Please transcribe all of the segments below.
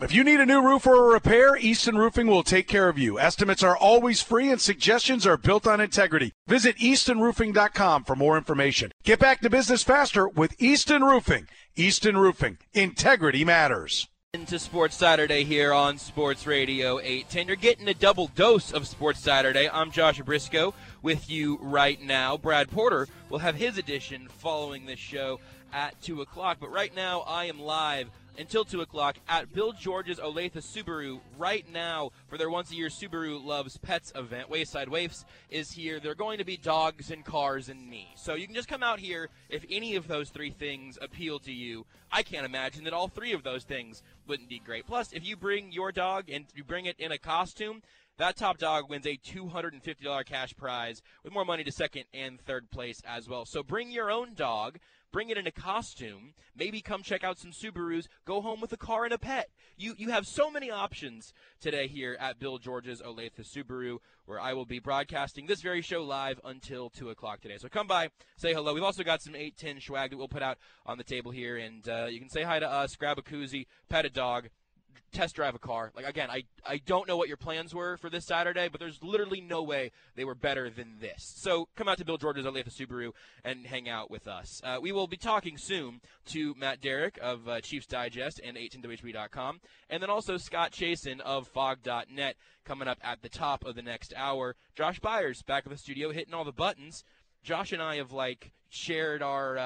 If you need a new roof or a repair, Easton Roofing will take care of you. Estimates are always free and suggestions are built on integrity. Visit eastonroofing.com for more information. Get back to business faster with Easton Roofing. Easton Roofing. Integrity matters. Into Sports Saturday here on Sports Radio 810. You're getting a double dose of Sports Saturday. I'm Josh Briscoe with you right now. Brad Porter will have his edition following this show at 2 o'clock. But right now I am live until 2 o'clock at Bill George's Olathe Subaru right now for their once-a-year Subaru Loves Pets event. Wayside Waifs is here. They're going to be dogs and cars and me. So you can just come out here if any of those three things appeal to you. I can't imagine that all three of those things wouldn't be great. Plus, if you bring your dog and you bring it in a costume, that top dog wins a $250 cash prize with more money to second and third place as well. So bring your own dog. Bring it in a costume, maybe come check out some Subarus, go home with a car and a pet. You have so many options today here at Bill George's Olathe Subaru, where I will be broadcasting this very show live until 2 o'clock today. So come by, say hello. We've also got some 810 swag that we'll put out on the table here, and you can say hi to us, grab a koozie, pet a dog, test drive a car. Like, again, I don't know what your plans were for this Saturday, but there's literally no way they were better than this. So come out to Bill George's Olathe Subaru and hang out with us. We will be talking soon to Matt Derrick of Chiefs Digest and 810WHB.com, and then also Scott Chasen of Fog.net coming up at the top of the next hour. Josh Byers back in the studio hitting all the buttons. Josh and I have, shared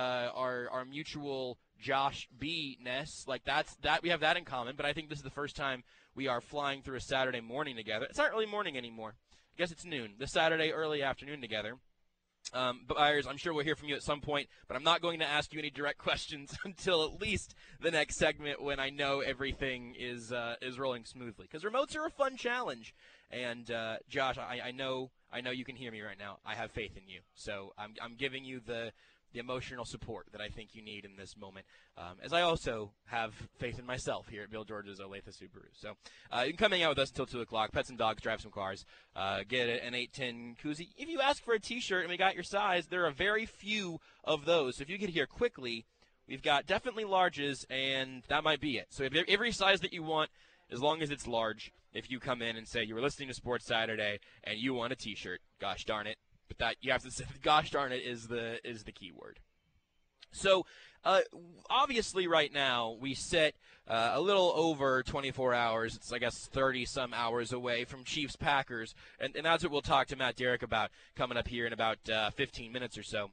our mutual Josh B-ness, we have that in common, but I think this is the first time we are flying through a Saturday morning together. It's not early morning anymore. I guess it's noon. This Saturday early afternoon together. But Byers, I'm sure we'll hear from you at some point, but I'm not going to ask you any direct questions until at least the next segment when I know everything is rolling smoothly. Because remotes are a fun challenge, and Josh, I know you can hear me right now. I have faith in you, so I'm giving you the emotional support that I think you need in this moment, as I also have faith in myself here at Bill George's Olathe Subaru. So you can come hang out with us until 2 o'clock, pet some dogs, drive some cars, get an 810 koozie. If you ask for a T-shirt and we got your size, there are very few of those. So if you get here quickly, we've got definitely larges, and that might be it. So if every size that you want, as long as it's large, if you come in and say you were listening to Sports Saturday and you want a T-shirt, gosh darn it. But that you have to say, gosh darn it, is the key word. So, obviously right now we sit a little over 24 hours. It's, I guess, 30-some hours away from Chiefs-Packers. And that's what we'll talk to Matt Derrick about coming up here in about 15 minutes or so.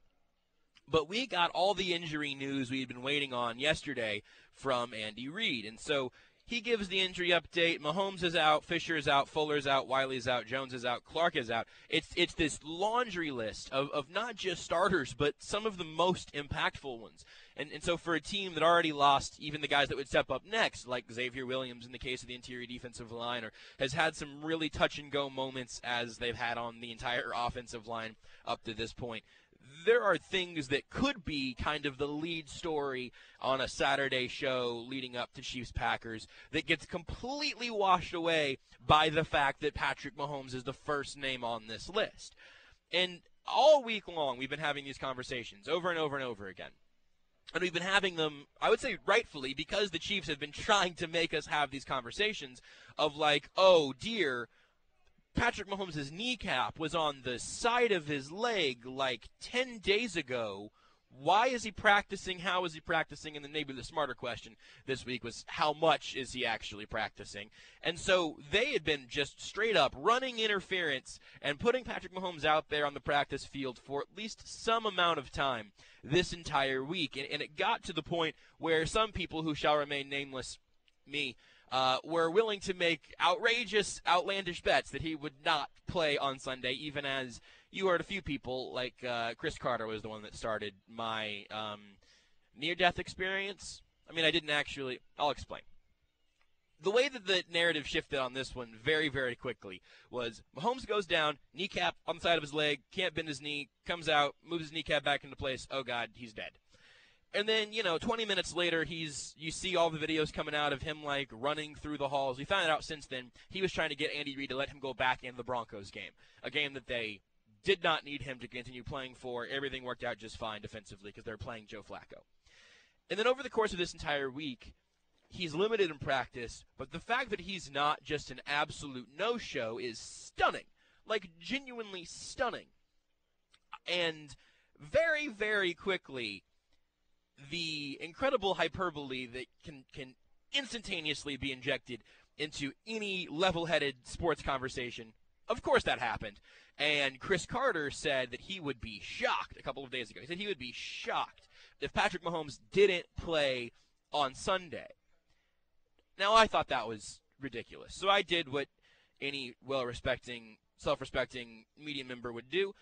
But we got all the injury news we had been waiting on yesterday from Andy Reid. And so he gives the injury update. Mahomes is out, Fisher is out, Fuller is out, Wiley's out, Jones is out, Clark is out. It's this laundry list of not just starters, but some of the most impactful ones. And so for a team that already lost even the guys that would step up next, like Xavier Williams in the case of the interior defensive line, or has had some really touch-and-go moments as they've had on the entire offensive line up to this point, there are things that could be kind of the lead story on a Saturday show leading up to Chiefs-Packers that gets completely washed away by the fact that Patrick Mahomes is the first name on this list. And all week long, we've been having these conversations over and over and over again. And we've been having them, I would say rightfully, because the Chiefs have been trying to make us have these conversations of oh dear, Patrick Mahomes' kneecap was on the side of his leg 10 days ago. Why is he practicing? How is he practicing? And then maybe the smarter question this week was, how much is he actually practicing? And so they had been just straight up running interference and putting Patrick Mahomes out there on the practice field for at least some amount of time this entire week. And it got to the point where some people who shall remain nameless, me, were willing to make outrageous, outlandish bets that he would not play on Sunday, even as you heard a few people, like Chris Carter was the one that started my near-death experience. I mean, I didn't actually. I'll explain. The way that the narrative shifted on this one very, very quickly was Mahomes goes down, kneecap on the side of his leg, can't bend his knee, comes out, moves his kneecap back into place. Oh, God, he's dead. And then, 20 minutes later, you see all the videos coming out of him, running through the halls. We found out since then he was trying to get Andy Reid to let him go back in the Broncos game, a game that they did not need him to continue playing for. Everything worked out just fine defensively because they're playing Joe Flacco. And then over the course of this entire week, he's limited in practice, but the fact that he's not just an absolute no-show is stunning. Like, genuinely stunning. And very, very quickly, the incredible hyperbole that can instantaneously be injected into any level-headed sports conversation, of course that happened. And Chris Carter said that he would be shocked a couple of days ago. He said he would be shocked if Patrick Mahomes didn't play on Sunday. Now, I thought that was ridiculous. So I did what any well-respecting, self-respecting media member would do.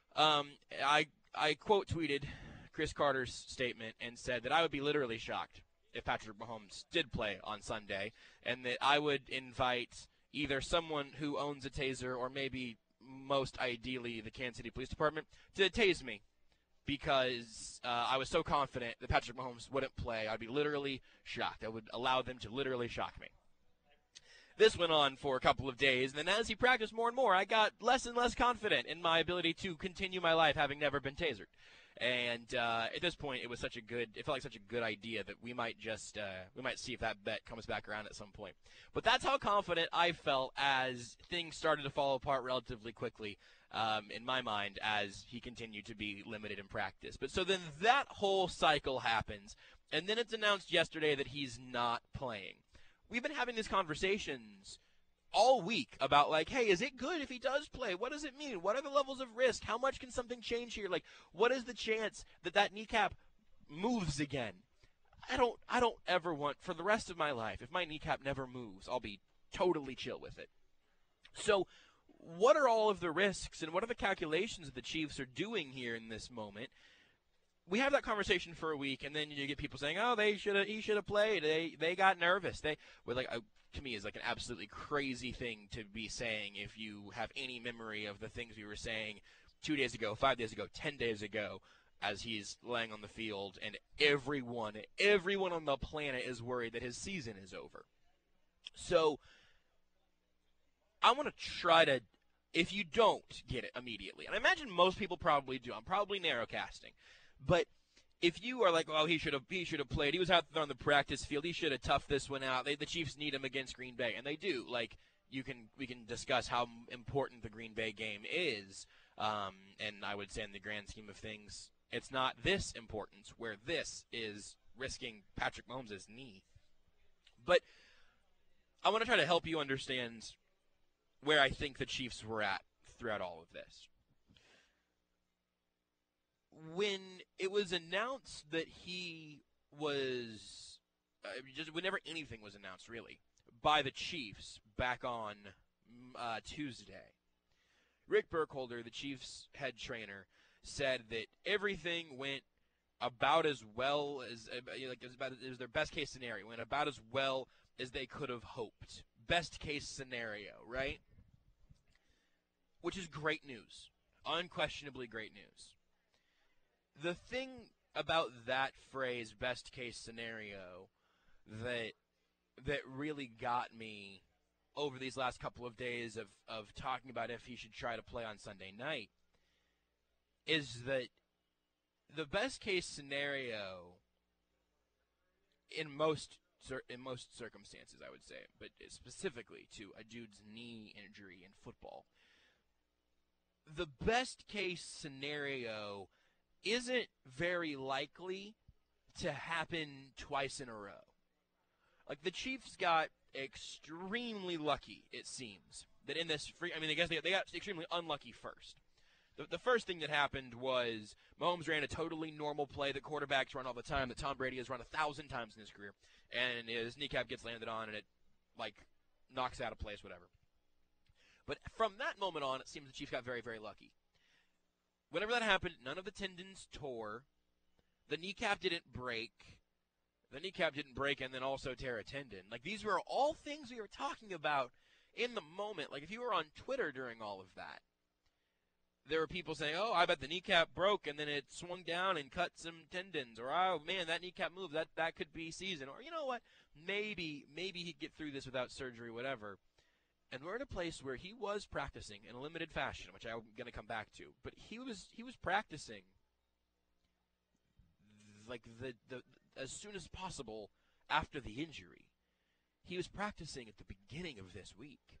I quote tweeted Chris Carter's statement and said that I would be literally shocked if Patrick Mahomes did play on Sunday, and that I would invite either someone who owns a taser or maybe most ideally the Kansas City Police Department to tase me, because I was so confident that Patrick Mahomes wouldn't play. I'd be literally shocked. I would allow them to literally shock me. This went on for a couple of days, and then as he practiced more and more, I got less and less confident in my ability to continue my life having never been tasered. And at this point, it felt like such a good idea that we might see if that bet comes back around at some point. But that's how confident I felt as things started to fall apart relatively quickly, in my mind, as he continued to be limited in practice. But so then that whole cycle happens, and then it's announced yesterday that he's not playing. We've been having these conversations all week about, like, hey, is it good if he does play? What does it mean? What are the levels of risk? How much can something change here? Like, what is the chance that kneecap moves again? I don't ever want, for the rest of my life, if my kneecap never moves, I'll be totally chill with it. So what are all of the risks, and what are the calculations that the Chiefs are doing here in this moment? We have that conversation for a week, and then you get people saying, "Oh, he should have played. They got nervous." To me, is like an absolutely crazy thing to be saying if you have any memory of the things we were saying 2 days ago, 5 days ago, 10 days ago, as he's laying on the field, and everyone on the planet is worried that his season is over. So I want to try to, if you don't get it immediately, and I imagine most people probably do. I'm probably narrowcasting. But if you are like, oh, he should have played. He was out there on the practice field. He should have toughed this one out. The Chiefs need him against Green Bay, and they do. Like, we can discuss how important the Green Bay game is, and I would say in the grand scheme of things, it's not this important, where this is risking Patrick Mahomes' knee. But I want to try to help you understand where I think the Chiefs were at throughout all of this. When it was announced that he was, whenever anything was announced, really, by the Chiefs back on Tuesday, Rick Burkholder, the Chiefs head trainer, said that everything went about as well as, it was their best case scenario, went about as well as they could have hoped. Best case scenario, right? Which is great news. Unquestionably great news. The thing about that phrase, best case scenario, that really got me over these last couple of days of talking about if he should try to play on Sunday night, is that the best case scenario in most circumstances, I would say, but specifically to a dude's knee injury in football, the best case scenario isn't very likely to happen twice in a row. Like, the Chiefs got extremely lucky, it seems, that in this I guess they got extremely unlucky first. The first thing that happened was Mahomes ran a totally normal play that quarterbacks run all the time, that Tom Brady has run 1,000 times in his career, and his kneecap gets landed on, and it, knocks out of place, whatever. But from that moment on, it seems the Chiefs got very, very lucky. Whenever that happened, none of the tendons tore. The kneecap didn't break. And then also tear a tendon. These were all things we were talking about in the moment. If you were on Twitter during all of that, there were people saying, oh, I bet the kneecap broke and then it swung down and cut some tendons. Or, oh, man, that kneecap moved. That could be season. Or, you know what? Maybe he'd get through this without surgery, whatever. And we're in a place where he was practicing in a limited fashion, which I'm going to come back to. But he was practicing as soon as possible after the injury. he was practicing at the beginning of this week.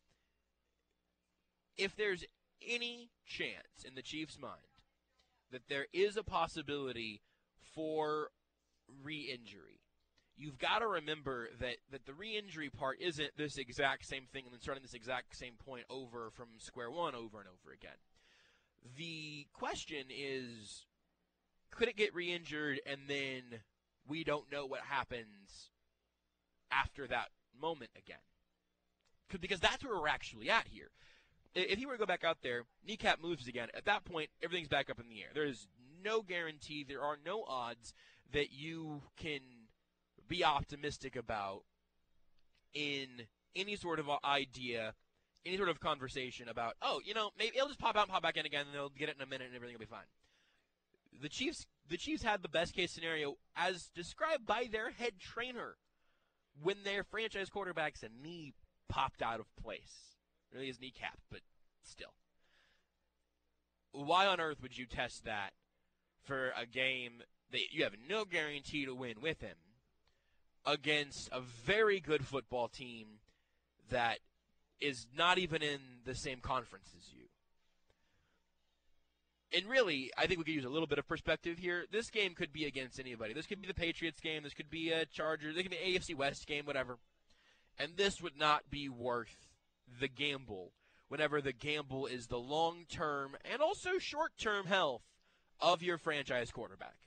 If there's any chance in the Chiefs' mind that there is a possibility for re-injury, you've got to remember that the re-injury part isn't this exact same thing and then starting this exact same point over from square one over and over again. The question is, could it get re-injured and then we don't know what happens after that moment again? Because that's where we're actually at here. If he were to go back out there, kneecap moves again, at that point, everything's back up in the air. There is no guarantee, there are no odds that you can be optimistic about in any sort of idea, any sort of conversation about, maybe it'll just pop out and pop back in again, and they'll get it in a minute and everything will be fine. The Chiefs had the best case scenario as described by their head trainer when their franchise quarterback's knee popped out of place. Really his kneecap, but still. Why on earth would you test that for a game that you have no guarantee to win with him against a very good football team that is not even in the same conference as you? And really, I think we could use a little bit of perspective here. This game could be against anybody. This could be the Patriots game. This could be a Chargers. This could be an AFC West game, whatever. And this would not be worth the gamble whenever the gamble is the long-term and also short-term health of your franchise quarterback.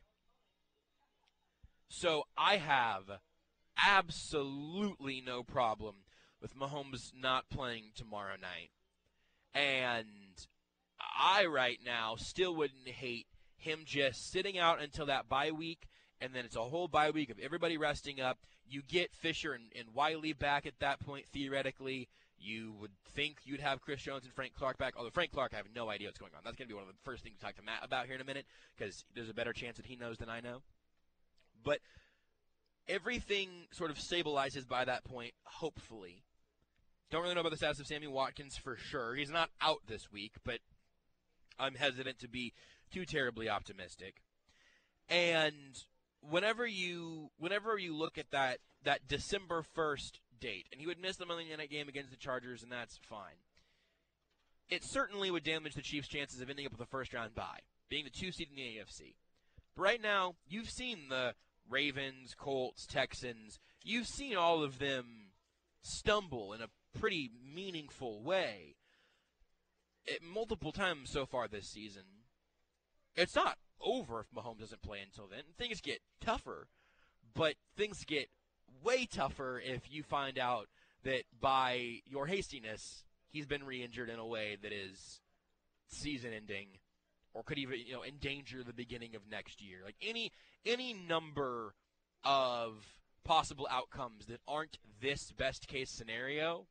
So I have absolutely no problem with Mahomes not playing tomorrow night. And I right now still wouldn't hate him just sitting out until that bye week, and then it's a whole bye week of everybody resting up. You get Fisher and Wiley back at that point, theoretically. You would think you'd have Chris Jones and Frank Clark back, although Frank Clark, I have no idea what's going on. That's going to be one of the first things to talk to Matt about here in a minute, because there's a better chance that he knows than I know. But everything sort of stabilizes by that point, hopefully. Don't really know about the status of Sammy Watkins for sure. He's not out this week, but I'm hesitant to be too terribly optimistic. And whenever you look at that December 1st date, and he would miss the Monday night game against the Chargers, and that's fine. It certainly would damage the Chiefs' chances of ending up with a first-round bye, being the 2 seed in the AFC. But right now, you've seen the Ravens, Colts, Texans. You've seen all of them stumble in a pretty meaningful way multiple times so far this season. It's not over if Mahomes doesn't play until then. Things get tougher, but things get way tougher if you find out that by your hastiness, he's been re-injured in a way that is season-ending or could even endanger the beginning of next year. Like any number of possible outcomes that aren't this best-case scenario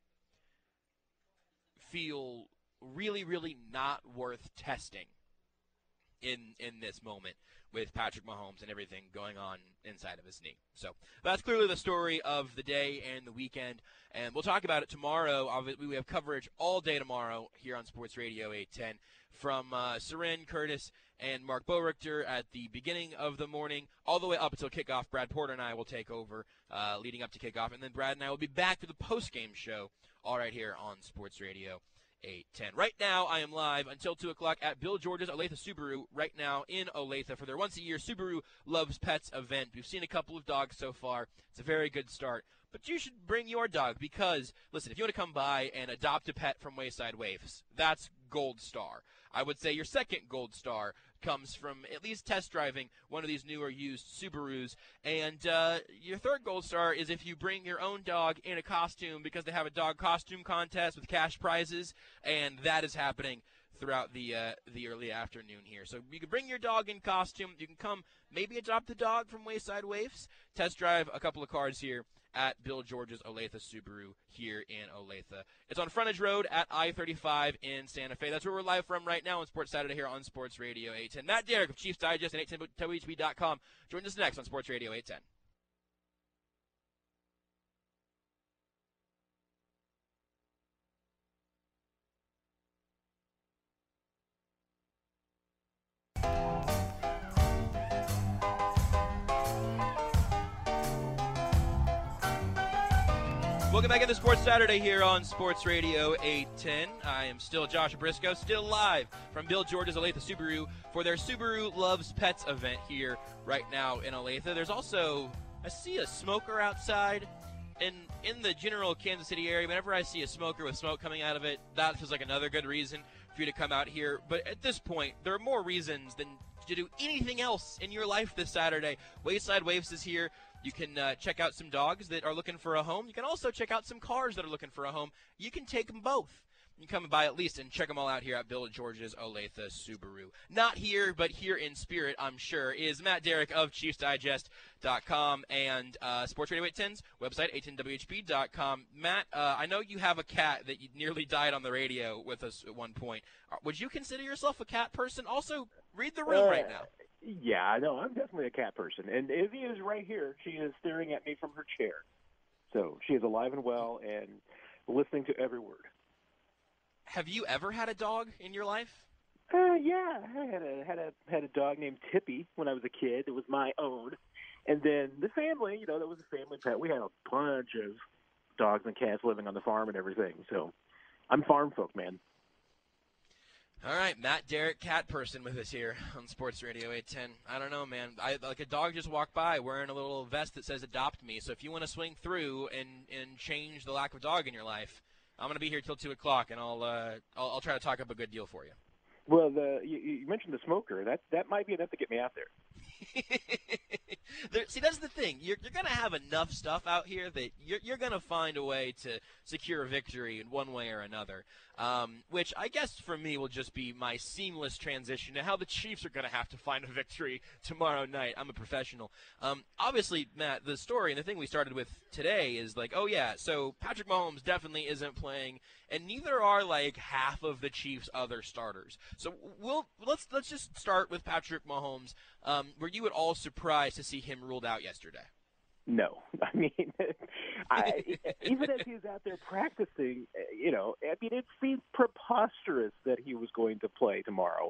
feel really, really not worth testing in this moment with Patrick Mahomes and everything going on inside of his knee. So that's clearly the story of the day and the weekend, and we'll talk about it tomorrow. We have coverage all day tomorrow here on Sports Radio 810 from Seren Curtis and Mark Boerichter at the beginning of the morning all the way up until kickoff. Brad Porter and I will take over leading up to kickoff, and then Brad and I will be back to the post-game show all right here on Sports Radio 810. Right now, I am live until 2 o'clock at Bill George's Olathe Subaru right now in Olathe for their once-a-year Subaru Loves Pets event. We've seen a couple of dogs so far. It's a very good start. But you should bring your dog because, listen, if you want to come by and adopt a pet from Wayside Waifs, that's gold star. I would say your second gold star comes from at least test driving one of these newer used Subarus. And your third gold star is if you bring your own dog in a costume because they have a dog costume contest with cash prizes, and that is happening throughout the early afternoon here. So you can bring your dog in costume. You can come maybe adopt the dog from Wayside Waifs, test drive a couple of cars here at Bill George's Olathe Subaru here in Olathe. It's on Frontage Road at I-35 in Santa Fe. That's where we're live from right now on Sports Saturday here on Sports Radio 810. Matt Derrick of Chiefs Digest and 810WHB.com joins us next on Sports Radio 810. Welcome back into Sports Saturday here on Sports Radio 810. I am still Josh Briscoe, still live from Bill George's Olathe Subaru for their Subaru Loves Pets event here right now in Olathe. There's also, I see a smoker outside. And in the general Kansas City area, whenever I see a smoker with smoke coming out of it, that feels like another good reason for you to come out here. But at this point, there are more reasons than to do anything else in your life this Saturday. Wayside Waifs is here. You can check out some dogs that are looking for a home. You can also check out some cars that are looking for a home. You can take them both. You can come by at least and check them all out here at Bill George's Olathe Subaru. Not here, but here in spirit, I'm sure, is Matt Derrick of ChiefsDigest.com and Sports Radio 810's website, 810WHB.com. Matt, I know you have a cat that you nearly died on the radio with us at one point. Would you consider yourself a cat person? Also, read the room right now. Yeah, no, I'm definitely a cat person. And Izzy is right here. She is staring at me from her chair. So she is alive and well and listening to every word. Have you ever had a dog in your life? Yeah, I had a dog named Tippy when I was a kid. It was my own, and then the family, that was a family pet. We had a bunch of dogs and cats living on the farm and everything. So I'm farm folk, man. All right, Matt Derrick, cat person with us here on Sports Radio 810. I don't know, man. Like a dog just walked by wearing a little vest that says "Adopt Me." So if you want to swing through and change the lack of dog in your life, I'm going to be here till 2 o'clock, and I'll try to talk up a good deal for you. Well, you mentioned the smoker. That might be enough to get me out there. See, that's the thing. You're going to have enough stuff out here that you're going to find a way to secure a victory in one way or another, which I guess for me will just be my seamless transition to how the Chiefs are going to have to find a victory tomorrow night. I'm a professional. Obviously, Matt, the story and the thing we started with today is like, oh, yeah, so Patrick Mahomes definitely isn't playing, and neither are like half of the Chiefs' other starters. So let's just start with Patrick Mahomes. Were you at all surprised to see him ruled out yesterday? No. I mean, even as he was out there practicing, it seemed preposterous that he was going to play tomorrow.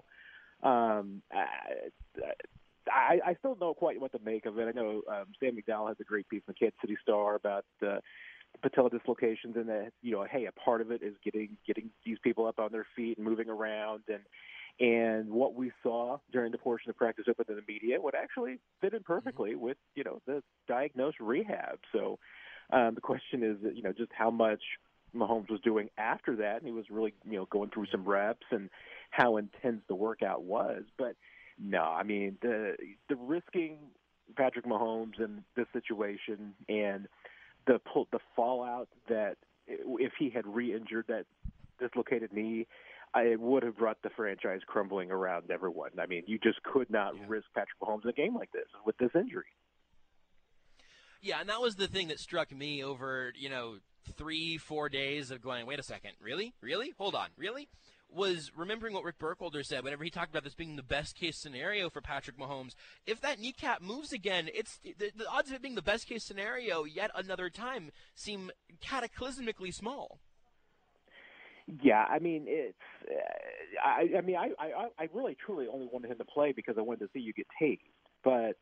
I still don't know quite what to make of it. I know Sam McDowell has a great piece in the Kansas City Star about the patella dislocations, and that hey, a part of it is getting these people up on their feet and moving around, and what we saw during the portion of practice open to the media would actually fit in perfectly with the diagnosed rehab. So the question is just how much Mahomes was doing after that, and he was really going through some reps and how intense the workout was. But no, I mean the risking Patrick Mahomes in this situation and the fallout that if he had re-injured that dislocated knee, it would have brought the franchise crumbling around everyone. I mean, you just could not risk Patrick Mahomes in a game like this with this injury. Yeah, and that was the thing that struck me over, 3-4 days of going, wait a second, really? Hold on, really? Was remembering what Rick Burkholder said whenever he talked about this being the best-case scenario for Patrick Mahomes. If that kneecap moves again, it's the odds of it being the best-case scenario yet another time seem cataclysmically small. Yeah, I mean, it's. I really truly only wanted him to play because I wanted to see you get tased. But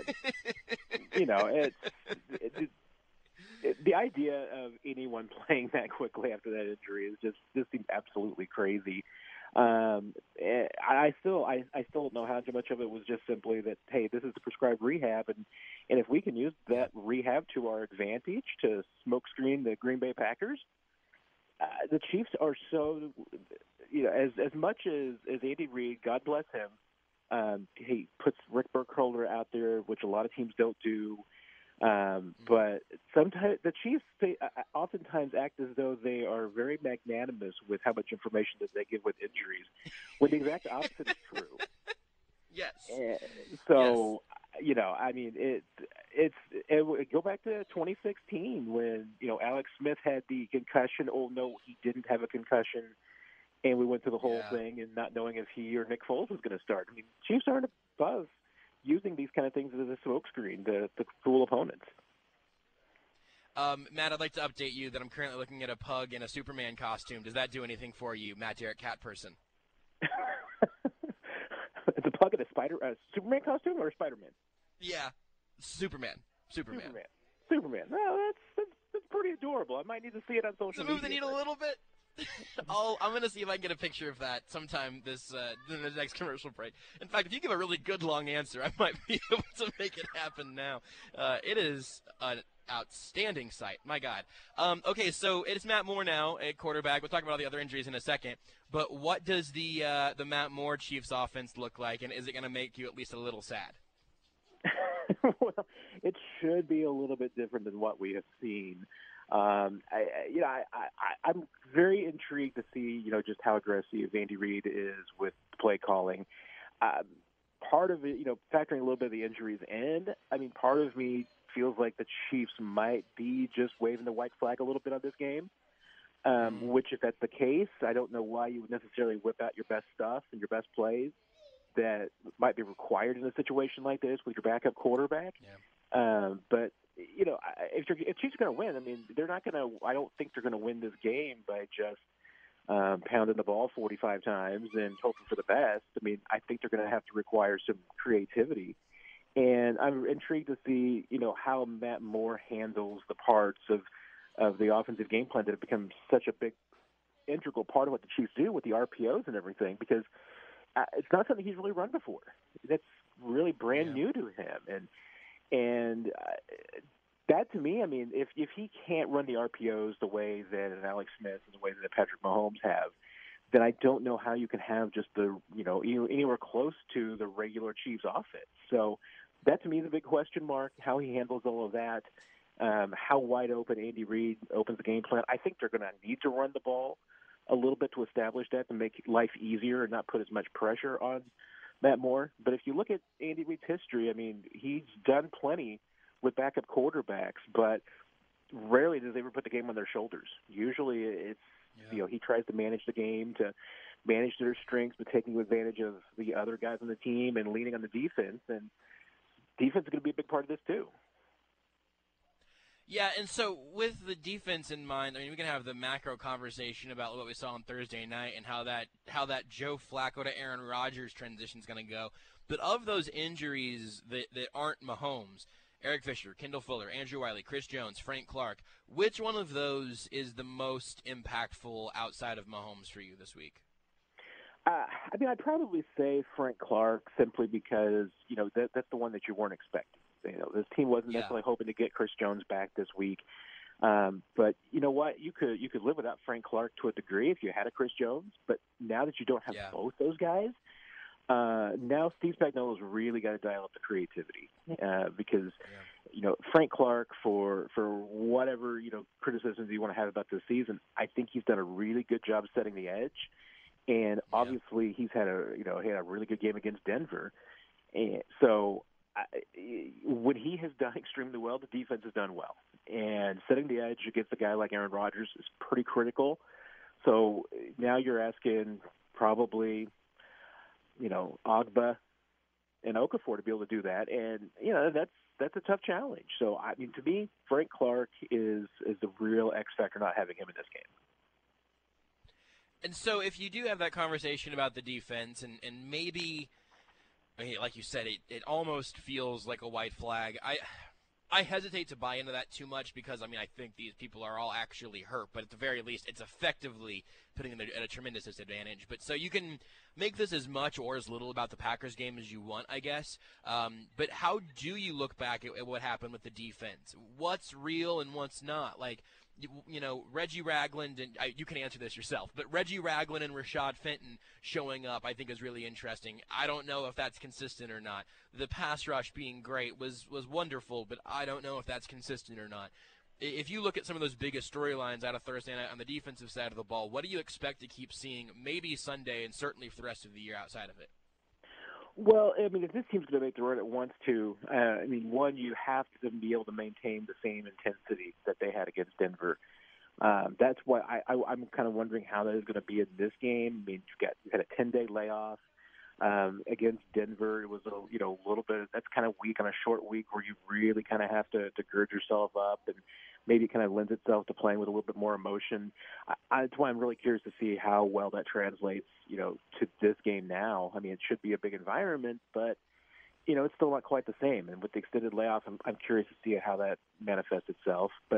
the idea of anyone playing that quickly after that injury is just seems absolutely crazy. I still don't know how much of it was just simply that, hey, this is the prescribed rehab, and if we can use that rehab to our advantage to smokescreen the Green Bay Packers. The Chiefs are so, as much as Andy Reid, God bless him, he puts Rick Burkholder out there, which a lot of teams don't do. But sometimes the Chiefs oftentimes act as though they are very magnanimous with how much information that they give with injuries, when the exact opposite is true. Yes. So, I mean, it go back to 2016 when, Alex Smith had the concussion. Oh, no, he didn't have a concussion. And we went through the whole thing and not knowing if he or Nick Foles was going to start. I mean, Chiefs aren't above using these kind of things as a smokescreen to fool opponents. Matt, I'd like to update you that I'm currently looking at a pug in a Superman costume. Does that do anything for you, Matt Derrick, cat person? It's a pug in a Superman costume or Spider-Man? Yeah, Superman. Superman. Well, that's pretty adorable. I might need to see it on social Does it media. move the needle a little bit? I'm going to see if I can get a picture of that sometime in the next commercial break. In fact, if you give a really good long answer, I might be able to make it happen now. It is an outstanding sight. My God. Okay, so it's Matt Moore now at quarterback. We'll talk about all the other injuries in a second. But what does the Matt Moore Chiefs offense look like, and is it going to make you at least a little sad? Well, it should be a little bit different than what we have seen. I'm very intrigued to see, just how aggressive Andy Reid is with play calling. Part of it, factoring a little bit of the injuries in, part of me feels like the Chiefs might be just waving the white flag a little bit on this game, which if that's the case, I don't know why you would necessarily whip out your best stuff and your best plays that might be required in a situation like this with your backup quarterback. Yeah. But if Chiefs are going to win, they're not going to. I don't think they're going to win this game by just pounding the ball 45 times and hoping for the best. I think they're going to have to require some creativity, and I'm intrigued to see how Matt Moore handles the parts of the offensive game plan that have become such a big integral part of what the Chiefs do with the RPOs and everything, because it's not something he's really run before. That's really brand new to him, and that to me, if he can't run the RPOs the way that an Alex Smith and the way that Patrick Mahomes have, then I don't know how you can have just the anywhere close to the regular Chiefs offense. So that to me is a big question mark. How he handles all of that, how wide open Andy Reid opens the game plan. I think they're going to need to run the ball a little bit to establish that, to make life easier and not put as much pressure on Matt Moore. But if you look at Andy Reid's history, he's done plenty with backup quarterbacks, but rarely does he ever put the game on their shoulders. Usually it's, he tries to manage the game, to manage their strengths, but taking advantage of the other guys on the team and leaning on the defense. And defense is going to be a big part of this too. Yeah, and so with the defense in mind, we can have the macro conversation about what we saw on Thursday night and how that Joe Flacco to Aaron Rodgers transition is going to go. But of those injuries that aren't Mahomes, Eric Fisher, Kendall Fuller, Andrew Wiley, Chris Jones, Frank Clark, which one of those is the most impactful outside of Mahomes for you this week? I'd probably say Frank Clark, simply because, that's the one that you weren't expecting. This team wasn't necessarily hoping to get Chris Jones back this week. But you know what? You could live without Frank Clark to a degree if you had a Chris Jones. But now that you don't have both those guys, now Steve Spagnuolo's really got to dial up the creativity, because Frank Clark, for whatever criticisms you want to have about this season, I think he's done a really good job setting the edge, and obviously he's had he had a really good game against Denver, and so when he has done extremely well, the defense has done well, and setting the edge against a guy like Aaron Rodgers is pretty critical. So now you're asking probably Ogba and Okafor to be able to do that, and that's a tough challenge. So to me, Frank Clark is the real X factor, not having him in this game. And so if you do have that conversation about the defense, and maybe, like you said, it almost feels like a white flag. I hesitate to buy into that too much because, I think these people are all actually hurt, but at the very least, it's effectively putting them at a tremendous disadvantage. But so you can make this as much or as little about the Packers game as you want, I guess. But how do you look back at what happened with the defense? What's real and what's not? Like, Reggie Ragland, and you can answer this yourself, but Reggie Ragland and Rashad Fenton showing up, I think, is really interesting. I don't know if that's consistent or not. The pass rush being great was wonderful, but I don't know if that's consistent or not. If you look at some of those biggest storylines out of Thursday night on the defensive side of the ball, what do you expect to keep seeing maybe Sunday and certainly for the rest of the year outside of it? Well, if this team's going to make the run it wants to, one, you have to be able to maintain the same intensity that they had against Denver. That's why I'm kind of wondering how that is going to be in this game. You had a 10-day layoff against Denver. It was a little bit. That's kind of weak on a short week where you really kind of have to gird yourself up, and maybe it kind of lends itself to playing with a little bit more emotion. That's why I'm really curious to see how well that translates, to this game now. It should be a big environment, but it's still not quite the same. And with the extended layoff, I'm curious to see how that manifests itself. But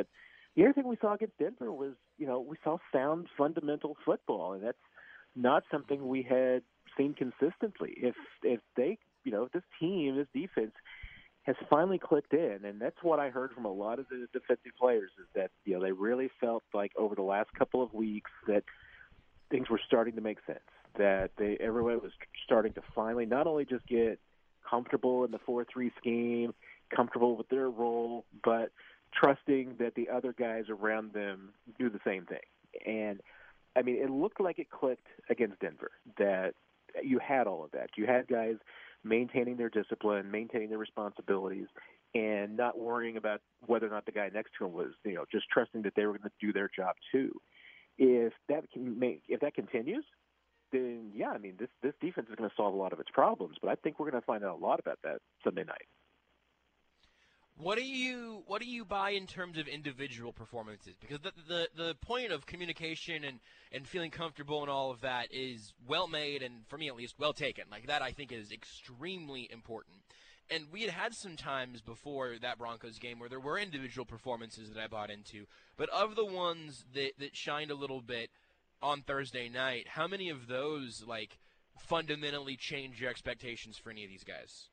The other thing we saw against Denver was, we saw sound fundamental football, and that's not something we had seen consistently. If they, this team, this defense has finally clicked in, and that's what I heard from a lot of the defensive players, is that, they really felt like over the last couple of weeks that things were starting to make sense, that everyone was starting to finally not only just get comfortable in the 4-3 scheme, comfortable with their role, but trusting that the other guys around them do the same thing. And, I mean, it looked like it clicked against Denver, that you had all of that. You had guys maintaining their discipline, maintaining their responsibilities, and not worrying about whether or not the guy next to him was, just trusting that they were going to do their job too. If that continues, then yeah, I mean, this defense is going to solve a lot of its problems. But I think we're going to find out a lot about that Sunday night. What do you buy in terms of individual performances? Because the point of communication and feeling comfortable and all of that is well made, and for me at least, well taken. Like, that I think is extremely important. And we had some times before that Broncos game where there were individual performances that I bought into. But of the ones that shined a little bit on Thursday night, how many of those fundamentally change your expectations for any of these guys?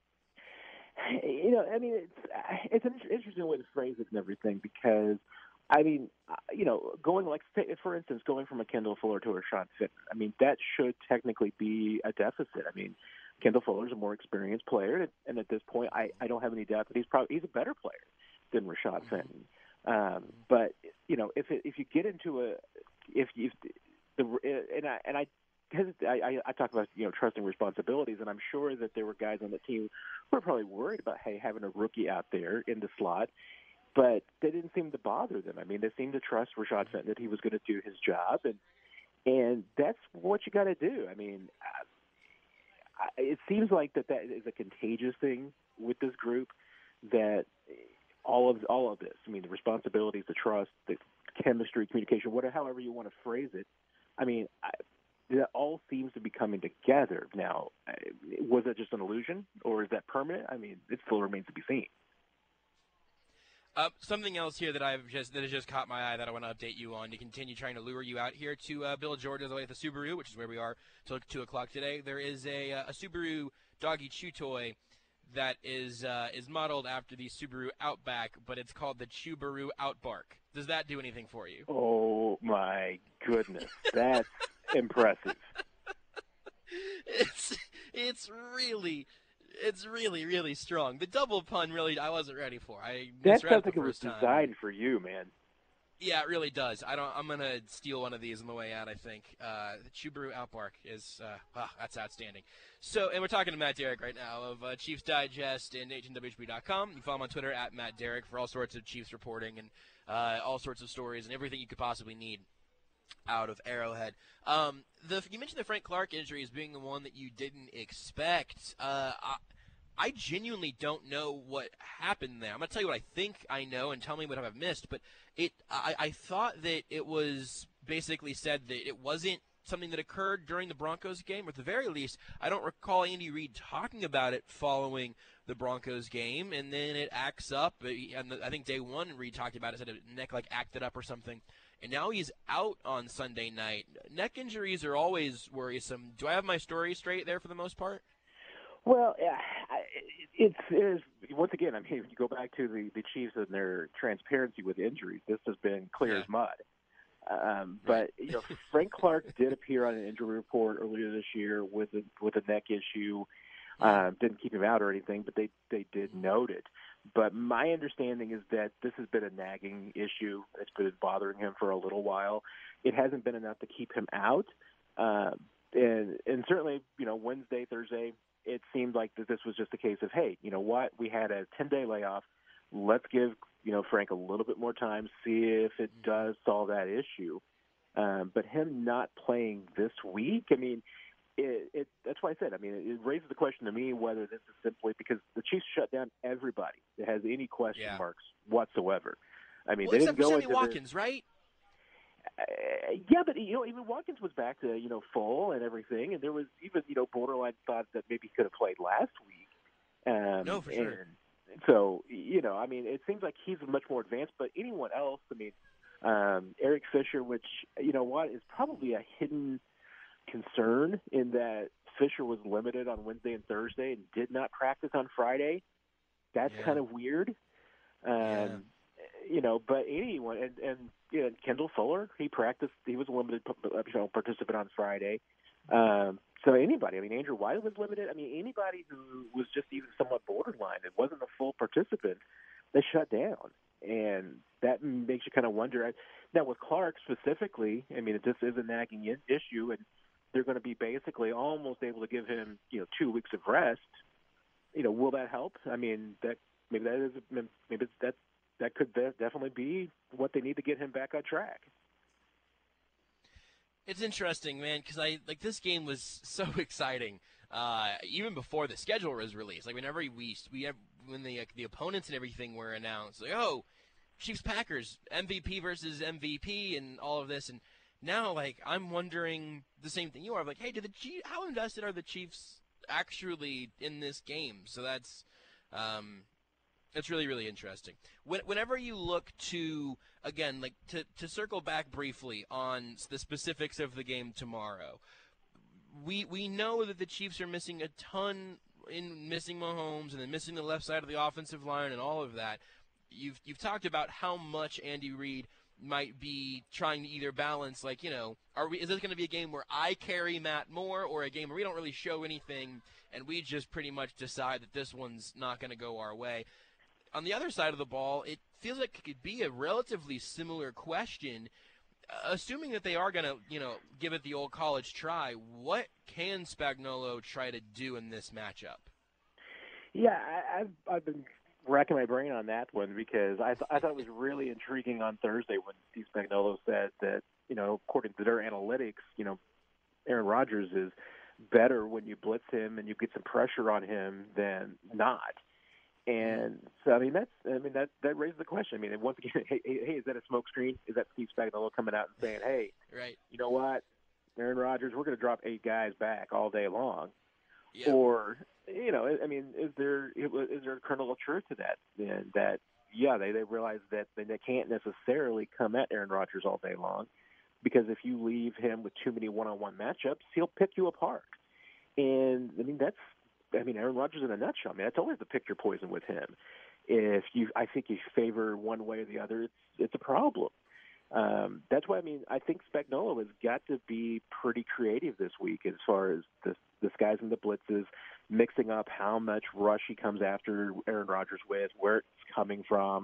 I mean, it's an interesting way to phrase it and everything, because, I mean, going for instance, going from a Kendall Fuller to a Rashawn Fenton, I mean, that should technically be a deficit. I mean, Kendall Fuller's a more experienced player, and at this point, I don't have any doubt that he's a better player than Rashawn Fenton. But if you get into I talk about trusting responsibilities, and I'm sure that there were guys on the team who were probably worried about having a rookie out there in the slot, but they didn't seem to bother them. I mean, they seemed to trust Rashawn Fenton that he was going to do his job, and that's what you got to do. I mean, it seems like that is a contagious thing with this group, that all of this. I mean, the responsibilities, the trust, the chemistry, communication, however you want to phrase it. I mean, that all seems to be coming together now. Was it just an illusion, or is that permanent? I mean, it still remains to be seen. Something else here that has just caught my eye that I want to update you on to continue trying to lure you out here to Bill George's way at the Subaru, which is where we are till 2 o'clock today. There is a Subaru doggy chew toy that is modeled after the Subaru Outback, but it's called the Subaru Outbark. Does that do anything for you? Oh my goodness, that's impressive. It's really really strong. The double pun really I wasn't ready for. That sounds like it was designed for you, man. Yeah, it really does. I'm gonna steal one of these on the way out. I think the Subaru Outbark is that's outstanding. So, and we're talking to Matt Derrick right now of Chiefs Digest and HNWHB.com. You can follow him on Twitter at Matt Derrick for all sorts of Chiefs reporting and all sorts of stories and everything you could possibly need out of Arrowhead. You mentioned the Frank Clark injury as being the one that you didn't expect. I genuinely don't know what happened there. I'm going to tell you what I think I know and tell me what I've missed, but I thought that it was basically said that it wasn't something that occurred during the Broncos game, or at the very least, I don't recall Andy Reid talking about it following the Broncos game, and then it acts up, and I think day one Reid talked about it, said his neck acted up or something, and now he's out on Sunday night. Neck injuries are always worrisome. Do I have my story straight there for the most part? Well, it's once again, I mean, if you go back to the Chiefs and their transparency with injuries, this has been clear as mud. But Frank Clark did appear on an injury report earlier this year with a neck issue. Didn't keep him out or anything, but they did note it. But my understanding is that this has been a nagging issue. It's been bothering him for a little while. It hasn't been enough to keep him out. And certainly, Wednesday, Thursday, it seemed like that this was just a case of, hey, you know what? We had a 10-day layoff. Let's give, Frank a little bit more time, see if it does solve that issue. But him not playing this week, I mean, that's why I said, I mean, it raises the question to me whether this is simply because the Chiefs shut down everybody that has any question marks whatsoever. I mean, they didn't go into Watkins, right? Yeah, but even Watkins was back to full and everything, and there was even borderline thought that maybe he could have played last week. No, for sure. So, I mean, it seems like he's much more advanced, but anyone else, I mean, Eric Fisher, which, is probably a hidden concern in that Fisher was limited on Wednesday and Thursday and did not practice on Friday. That's kind of weird. But anyone, and Kendall Fuller, he practiced, he was a limited participant on Friday. So anybody, I mean, Andrew White was limited. I mean, anybody who was just even somewhat borderline and wasn't a full participant, they shut down. And that makes you kind of wonder. Now, with Clark specifically, I mean, this is a nagging issue, and they're going to be basically almost able to give him, 2 weeks of rest. Will that help? I mean, that could definitely be what they need to get him back on track. It's interesting, man, because this game was so exciting, even before the schedule was released. Like whenever when the opponents and everything were announced, like, oh, Chiefs Packers MVP versus MVP and all of this, and now I'm wondering the same thing you are. Like, hey, how invested are the Chiefs actually in this game? So that's really, really interesting. Whenever you look to, again, to circle back briefly on the specifics of the game tomorrow, we know that the Chiefs are missing a ton in missing Mahomes and then missing the left side of the offensive line and all of that. You've talked about how much Andy Reid might be trying to either balance, is this going to be a game where I carry Matt more, or a game where we don't really show anything and we just pretty much decide that this one's not going to go our way? On the other side of the ball, it feels like it could be a relatively similar question. Assuming that they are going to, give it the old college try, what can Spagnuolo try to do in this matchup? Yeah, I've been racking my brain on that one because I thought it was really intriguing on Thursday when Steve Spagnuolo said that, according to their analytics, Aaron Rodgers is better when you blitz him and you get some pressure on him than not. And so, that raises the question. I mean, once again, hey, is that a smokescreen? Is that Steve Spagnuolo coming out and saying, hey, right, you know what, Aaron Rodgers, we're going to drop 8 guys back all day long? Yep. Or, is there a kernel of truth to that? And that, they realize that they can't necessarily come at Aaron Rodgers all day long because if you leave him with too many one-on-one matchups, he'll pick you apart. And, Aaron Rodgers in a nutshell. That's always the picture poison with him. I think you favor one way or the other, it's a problem. That's why, I think Spagnuolo has got to be pretty creative this week as far as the disguising the blitzes, mixing up how much rush he comes after Aaron Rodgers with, where it's coming from.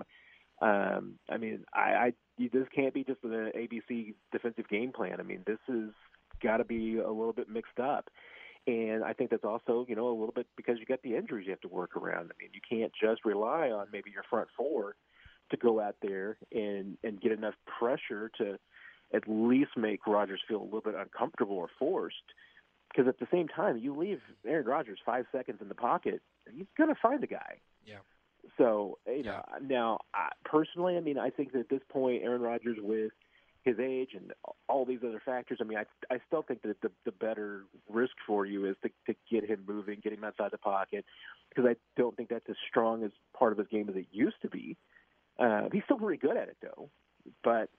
This can't be just an ABC defensive game plan. This has got to be a little bit mixed up. And I think that's also, a little bit because you got the injuries you have to work around. You can't just rely on maybe your front four to go out there and get enough pressure to at least make Rodgers feel a little bit uncomfortable or forced. Because at the same time, you leave Aaron Rodgers 5 seconds in the pocket, he's going to find the guy. Yeah. So, now, personally, I think that at this point, Aaron Rodgers with his age and all these other factors, I still think that the better risk for you is to get him moving, get him outside the pocket, because I don't think that's as strong as part of his game as it used to be. He's still very good at it, though. But,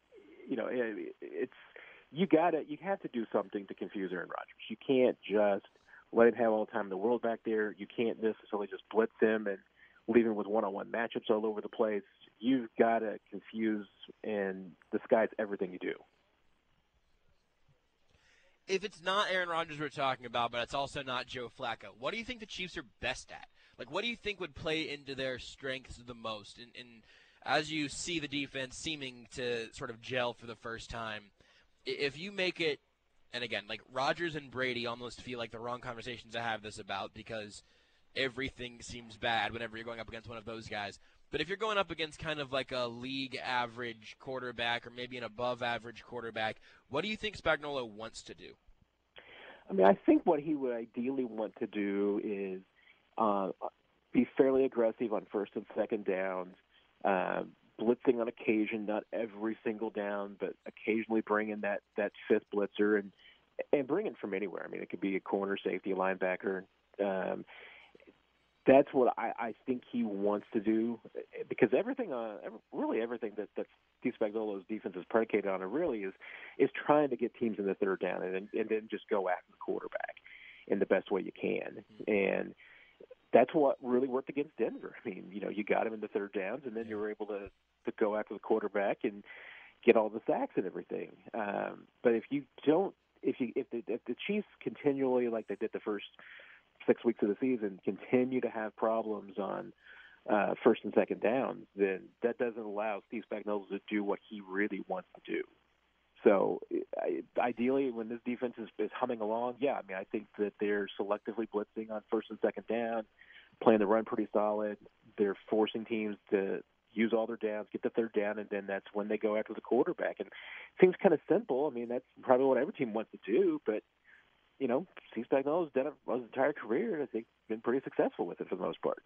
you have to do something to confuse Aaron Rodgers. You can't just let him have all the time in the world back there. You can't necessarily just blitz him and leave him with one-on-one matchups all over the place. You've got to confuse and disguise everything you do. If it's not Aaron Rodgers we're talking about, but it's also not Joe Flacco, what do you think the Chiefs are best at? What do you think would play into their strengths the most? And as you see the defense seeming to sort of gel for the first time, if you make it, and again, Rodgers and Brady almost feel like the wrong conversations to have this about because everything seems bad whenever you're going up against one of those guys. But if you're going up against kind of like a league average quarterback or maybe an above average quarterback, what do you think Spagnuolo wants to do? I think what he would ideally want to do is be fairly aggressive on first and second downs, blitzing on occasion, not every single down, but occasionally bring in that fifth blitzer and bring it from anywhere. It could be a corner, safety, a linebacker. That's what I think he wants to do, because really everything that Steve Spagnuolo's defense is predicated on, it really is trying to get teams in the third down and then just go after the quarterback in the best way you can. And that's what really worked against Denver. I mean, you got him in the third downs, and then you were able to go after the quarterback and get all the sacks and everything. But if the Chiefs continually, like they did the first 6 weeks of the season, continue to have problems on first and second downs, then that doesn't allow Steve Spagnuolo to do what he really wants to do. So ideally, when this defense is humming along, I think that they're selectively blitzing on first and second down, playing the run pretty solid. They're forcing teams to use all their downs, get the third down, and then that's when they go after the quarterback. And it seems kind of simple. I mean, that's probably what every team wants to do, but Steve Spagnuolo's done it his entire career, and I think been pretty successful with it for the most part.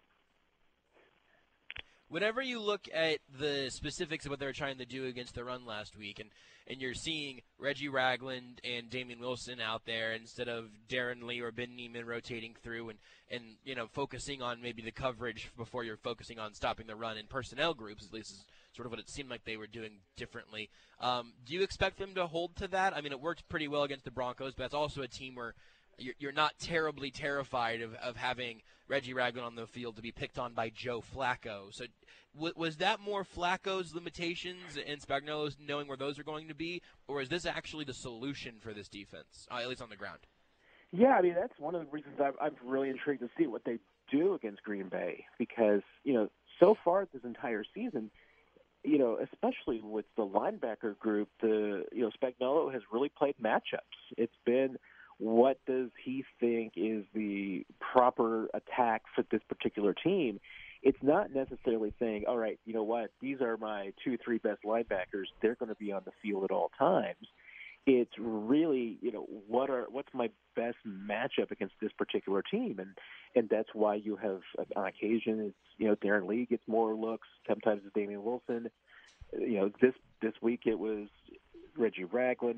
Whenever you look at the specifics of what they were trying to do against the run last week, and you're seeing Reggie Ragland and Damian Wilson out there instead of Darren Lee or Ben Neiman rotating through and focusing on maybe the coverage before you're focusing on stopping the run in personnel groups, at least is sort of what it seemed like they were doing differently. Do you expect them to hold to that? I mean, it worked pretty well against the Broncos, but it's also a team where you're not terribly terrified of having Reggie Ragland on the field to be picked on by Joe Flacco. So was that more Flacco's limitations and Spagnuolo's knowing where those are going to be, or is this actually the solution for this defense, at least on the ground? Yeah, I mean, that's one of the reasons I'm really intrigued to see what they do against Green Bay, because, so far this entire season, especially with the linebacker group, Spagnuolo has really played matchups. It's been, what does he think is the proper attack for this particular team? It's not necessarily saying, all right, you know what, these are my 2-3 best linebackers. They're going to be on the field at all times. It's really, what's my best matchup against this particular team? And that's why you have, on occasion, it's, Darren Lee gets more looks. Sometimes it's Damian Wilson. This week it was Reggie Ragland.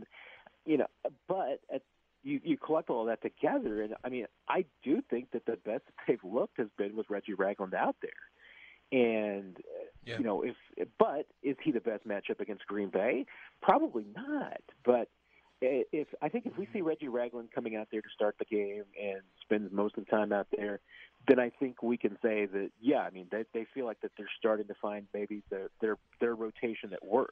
But you collect all that together, and I mean, I do think that the best they've looked has been with Reggie Ragland out there. And but is he the best matchup against Green Bay? Probably not. But if we see Reggie Ragland coming out there to start the game and spends most of the time out there, then I think we can say that they feel like that they're starting to find maybe their rotation that works.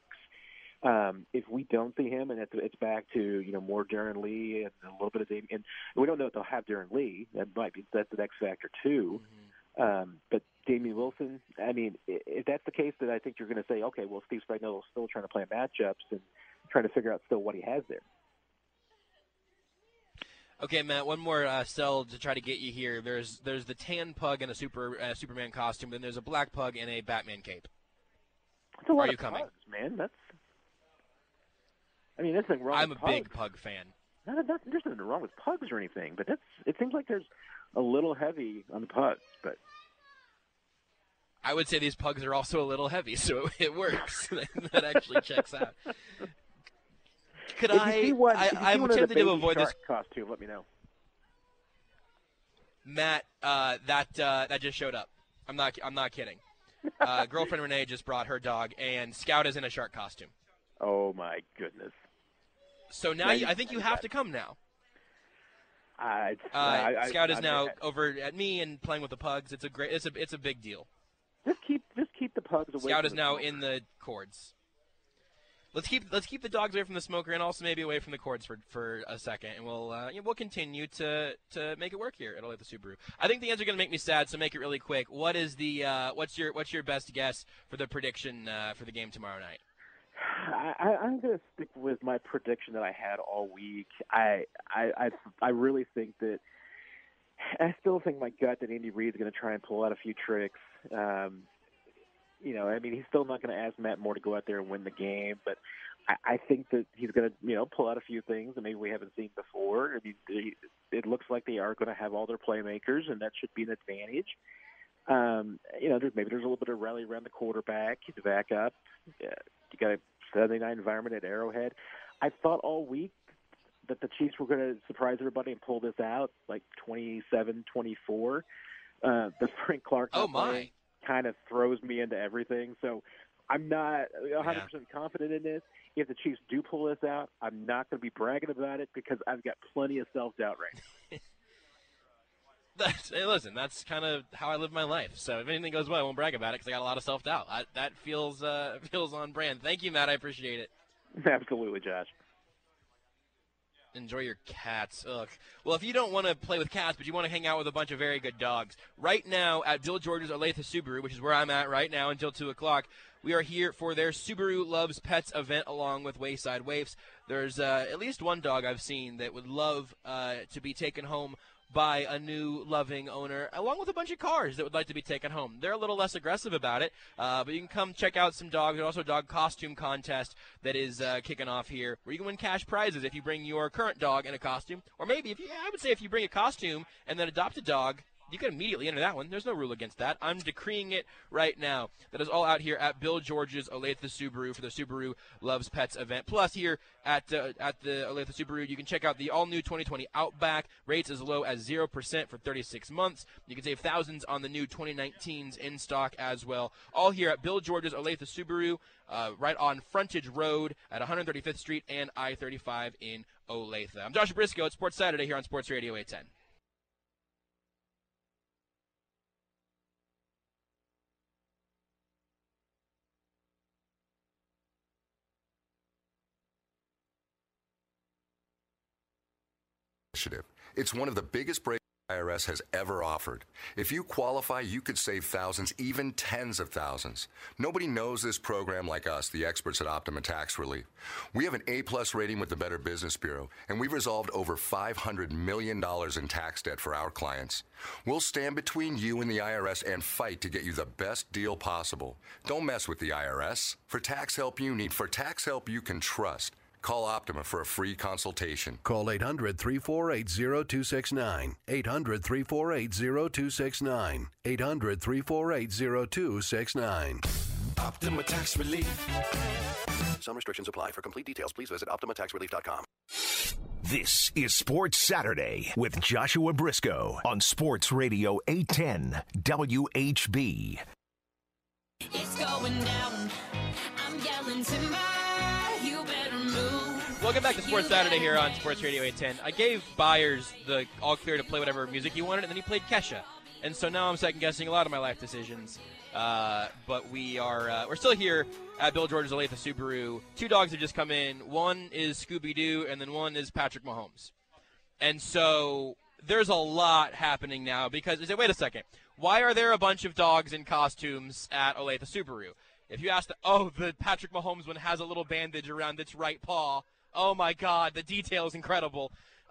If we don't see him, and it's back to more Darren Lee and a little bit of Damian, and we don't know if they'll have Darren Lee. That's the X factor too. Mm-hmm. But Damian Wilson, I mean, if that's the case, then I think you're going to say, okay, well, Steve Spagnuolo is still trying to play matchups and trying to figure out still what he has there. Okay, Matt, one more sell to try to get you here. There's the tan pug in a Superman costume, then there's a black pug in a Batman cape. That's a lot Are you of coming? Pugs, man. There's nothing wrong I'm with a pugs. big pug fan. There's nothing wrong with pugs or anything, but it seems like there's a little heavy on the pugs. But I would say these pugs are also a little heavy, so it works. That actually checks out. I'm tempted to avoid this costume. Let me know. Matt, that just showed up. I'm not kidding. Girlfriend Renee just brought her dog, and Scout is in a shark costume. Oh my goodness! So now I think you have to come now. Scout is now over at me and playing with the pugs. It's a big deal. Just keep the pugs away. Scout from is the now smoker. in the cords. Let's keep the dogs away from the smoker and also maybe away from the cords for a second, and we'll continue to make it work here at Olathe Subaru. I think the ends are going to make me sad, so make it really quick. What is the what's your best guess for the prediction for the game tomorrow night? I'm going to stick with my prediction that I had all week. I really think that I still think my gut that Andy Reid's going to try and pull out a few tricks. He's still not going to ask Matt Moore to go out there and win the game, but I think that he's going to, pull out a few things that maybe we haven't seen before. I mean, it looks like they are going to have all their playmakers, and that should be an advantage. There's a little bit of rally around the quarterback to back up. You got a Saturday night environment at Arrowhead. I thought all week that the Chiefs were going to surprise everybody and pull this out, like 27-24. The Frank Clark kind of throws me into everything. So I'm not 100% confident in this. If the Chiefs do pull this out, I'm not going to be bragging about it because I've got plenty of self-doubt right now. Hey, listen, that's kind of how I live my life. So if anything goes well, I won't brag about it because I got a lot of self-doubt. That feels on brand. Thank you, Matt. I appreciate it. Absolutely, Josh. Enjoy your cats. Ugh. Well, if you don't want to play with cats, but you want to hang out with a bunch of very good dogs, right now at Bill George's Olathe Subaru, which is where I'm at right now until 2 o'clock, we are here for their Subaru Loves Pets event along with Wayside Waifs. There's at least one dog I've seen that would love to be taken home by a new loving owner, along with a bunch of cars that would like to be taken home. They're a little less aggressive about it, but you can come check out some dogs. There's also a dog costume contest that is kicking off here, where you can win cash prizes if you bring your current dog in a costume, or maybe I would say if you bring a costume and then adopt a dog, you can immediately enter that one. There's no rule against that. I'm decreeing it right now. That is all out here at Bill George's Olathe Subaru for the Subaru Loves Pets event. Plus, here at the Olathe Subaru, you can check out the all-new 2020 Outback. Rates as low as 0% for 36 months. You can save thousands on the new 2019s in stock as well. All here at Bill George's Olathe Subaru, right on Frontage Road at 135th Street and I-35 in Olathe. I'm Josh Briscoe. It's Sports Saturday here on Sports Radio 810. It's one of the biggest breaks the IRS has ever offered. If you qualify, you could save thousands, even tens of thousands. Nobody knows this program like us, the experts at Optima Tax Relief. We have an A-plus rating with the Better Business Bureau, and we've resolved over $500 million in tax debt for our clients. We'll stand between you and the IRS and fight to get you the best deal possible. Don't mess with the IRS. For tax help you need, for tax help you can trust, call Optima for a free consultation. Call 800-348-0269. 800-348-0269. 800-348-0269. Optima Tax Relief. Some restrictions apply. For complete details, please visit OptimaTaxRelief.com. This is Sports Saturday with Joshua Briscoe on Sports Radio 810 WHB. It's going down. I'm yelling timber. You better move. Welcome back to Sports Saturday here on Sports Radio 810. I gave Byers the all clear to play whatever music he wanted, and then he played Kesha. And so now I'm second-guessing a lot of my life decisions. But we're still here at Bill George's Olathe Subaru. Two dogs have just come in. One is Scooby-Doo, and then one is Patrick Mahomes. And so there's a lot happening now because, wait a second, why are there a bunch of dogs in costumes at Olathe Subaru? If you ask the Patrick Mahomes one has a little bandage around its right paw. Oh, my God, the detail is incredible.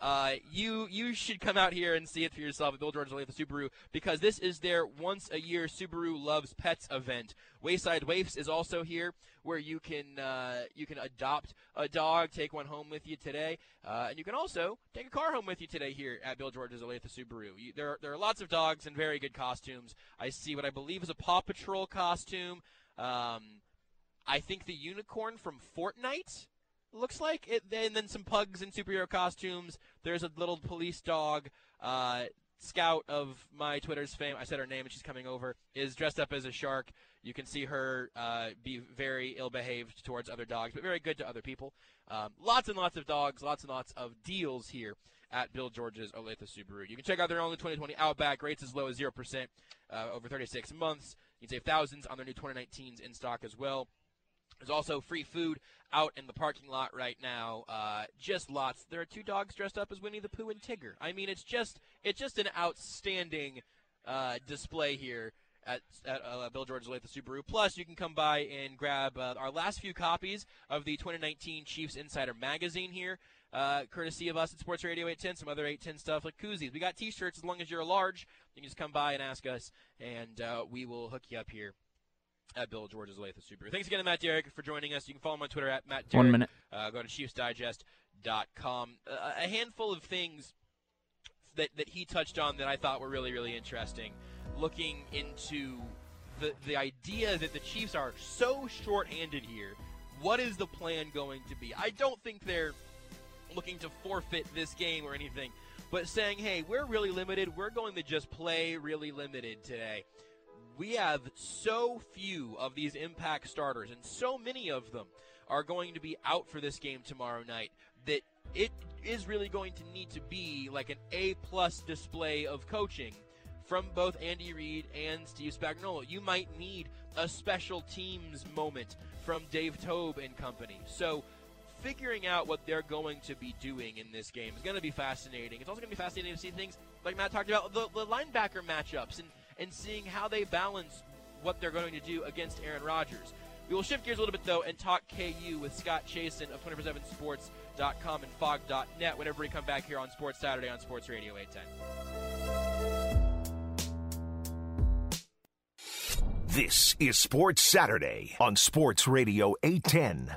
You should come out here and see it for yourself at Bill George's Olathe Subaru because this is their once-a-year Subaru Loves Pets event. Wayside Waifs is also here where you can adopt a dog, take one home with you today, and you can also take a car home with you today here at Bill George's Olathe Subaru. There are lots of dogs in very good costumes. I see what I believe is a Paw Patrol costume. I think the unicorn from Fortnite looks like it, and then some pugs in superhero costumes. There's a little police dog. Scout of my Twitter's fame, I said her name and she's coming over, is dressed up as a shark. You can see her be very ill-behaved towards other dogs, but very good to other people. Lots and lots of dogs, lots and lots of deals here at Bill George's Olathe Subaru. You can check out their only 2020 Outback, rates as low as 0% over 36 months. You can save thousands on their new 2019s in stock as well. There's also free food out in the parking lot right now. Just lots. There are two dogs dressed up as Winnie the Pooh and Tigger. I mean, it's just an outstanding display here at Bill George's Olathe Subaru. Plus, you can come by and grab our last few copies of the 2019 Chiefs Insider magazine here, courtesy of us at Sports Radio 810. Some other 810 stuff like koozies. We got T-shirts as long as you're a large. You can just come by and ask us, and we will hook you up here at Bill George's Olathe Subaru. Thanks again to Matt Derrick for joining us. You can follow him on Twitter at Matt Derrick. 1 minute. Go to ChiefsDigest.com. A handful of things that he touched on that I thought were really, really interesting. Looking into the idea that the Chiefs are so short-handed here. What is the plan going to be? I don't think they're looking to forfeit this game or anything, but saying, hey, we're really limited. We're going to just play really limited today. We have so few of these impact starters, and so many of them are going to be out for this game tomorrow night, that it is really going to need to be like an A-plus display of coaching from both Andy Reid and Steve Spagnuolo. You might need a special teams moment from Dave Toub and company. So figuring out what they're going to be doing in this game is going to be fascinating. It's also going to be fascinating to see things like Matt talked about, the linebacker matchups and seeing how they balance what they're going to do against Aaron Rodgers. We will shift gears a little bit, though, and talk KU with Scott Chasen of 247sports.com and fog.net whenever we come back here on Sports Saturday on Sports Radio 810. This is Sports Saturday on Sports Radio 810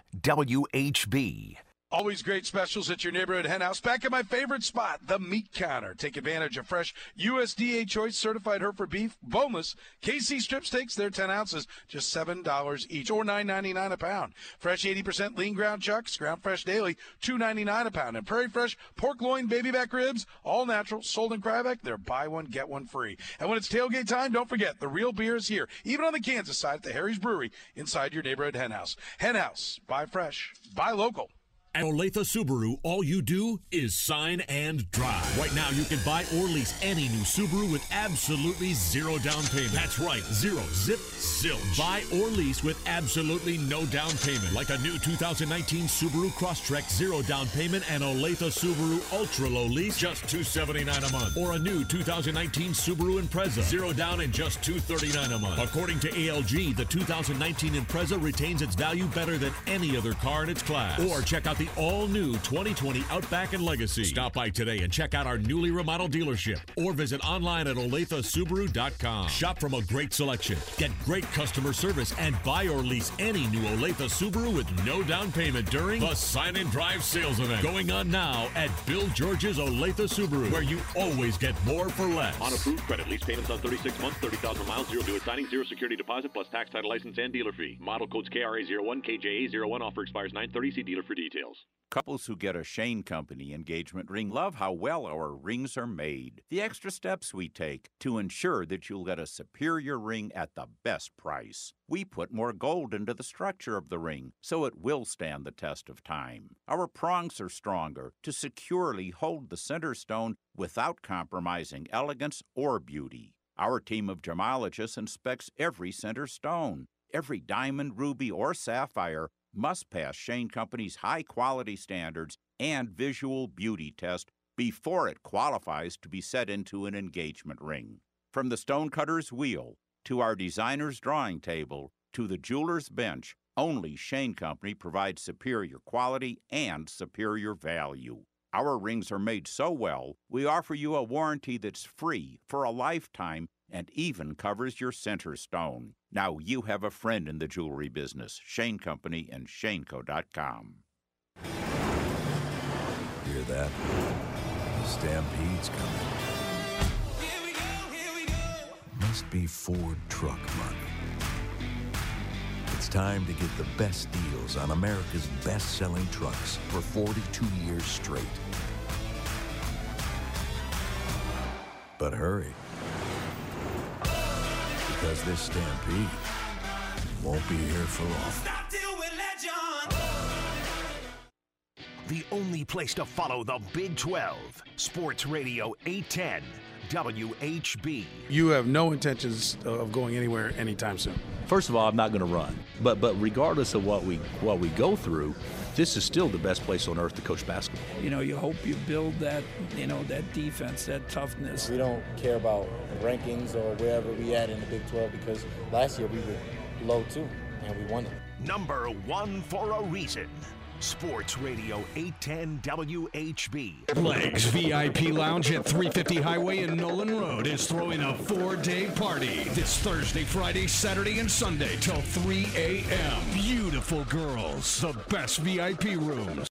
WHB. Always great specials at your neighborhood hen house. Back at my favorite spot, the Meat Counter. Take advantage of fresh USDA Choice certified Hereford beef, boneless. KC strip steaks, they're 10 ounces, just $7 each, or $9.99 a pound. Fresh 80% lean ground chucks, ground fresh daily, $2.99 a pound. And Prairie Fresh pork loin, baby back ribs, all natural, sold in Cryovac. They're buy one, get one free. And when it's tailgate time, don't forget, the real beer is here, even on the Kansas side at the Harry's Brewery inside your neighborhood hen house. Hen house, buy fresh, buy local. At Olathe Subaru, all you do is sign and drive. Right now, you can buy or lease any new Subaru with absolutely zero down payment. That's right, zero, zip, zilch. Buy or lease with absolutely no down payment. Like a new 2019 Subaru Crosstrek, zero down payment, and Olathe Subaru Ultra Low lease, just $279 a month. Or a new 2019 Subaru Impreza, zero down and just $239 a month. According to ALG, the 2019 Impreza retains its value better than any other car in its class. Or check out the all-new 2020 Outback and Legacy. Stop by today and check out our newly remodeled dealership or visit online at OlatheSubaru.com. Shop from a great selection, get great customer service, and buy or lease any new Olathe Subaru with no down payment during the Sign and Drive sales event going on now at Bill George's Olathe Subaru, where you always get more for less. On approved credit, lease payments on 36 months, 30,000 miles, zero due at signing, zero security deposit, plus tax, title, license, and dealer fee. Model codes KRA01, KJA01. Offer expires 9/30. See dealer for details. Couples who get a Shane Company engagement ring love how well our rings are made. The extra steps we take to ensure that you'll get a superior ring at the best price. We put more gold into the structure of the ring so it will stand the test of time. Our prongs are stronger to securely hold the center stone without compromising elegance or beauty. Our team of gemologists inspects every center stone. Every diamond, ruby, or sapphire must pass Shane Company's high-quality standards and visual beauty test before it qualifies to be set into an engagement ring. From the stonecutter's wheel to our designer's drawing table to the jeweler's bench, only Shane Company provides superior quality and superior value. Our rings are made so well, we offer you a warranty that's free for a lifetime and even covers your center stone. Now you have a friend in the jewelry business. Shane Company and ShaneCo.com. Hear that? The stampede's coming. Here we go. Must be Ford Truck Month. It's time to get the best deals on America's best-selling trucks for 42 years straight. But hurry. Because this stampede won't be here for long. Stop till we let you on. The only place to follow the Big 12. Sports Radio 810 WHB. You have no intentions of going anywhere anytime soon. First of all, I'm not going to run. But regardless of what we go through, this is still the best place on earth to coach basketball. You know, you hope you build that, that defense, that toughness. We don't care about rankings or wherever we at in the Big 12 because last year we were low too, and we won it. Number one for a reason. Sports Radio 810 WHB. Legs VIP Lounge at 350 Highway and Nolan Road is throwing a 4-day party this Thursday, Friday, Saturday, and Sunday till 3 a.m. Beautiful girls, the best VIP rooms,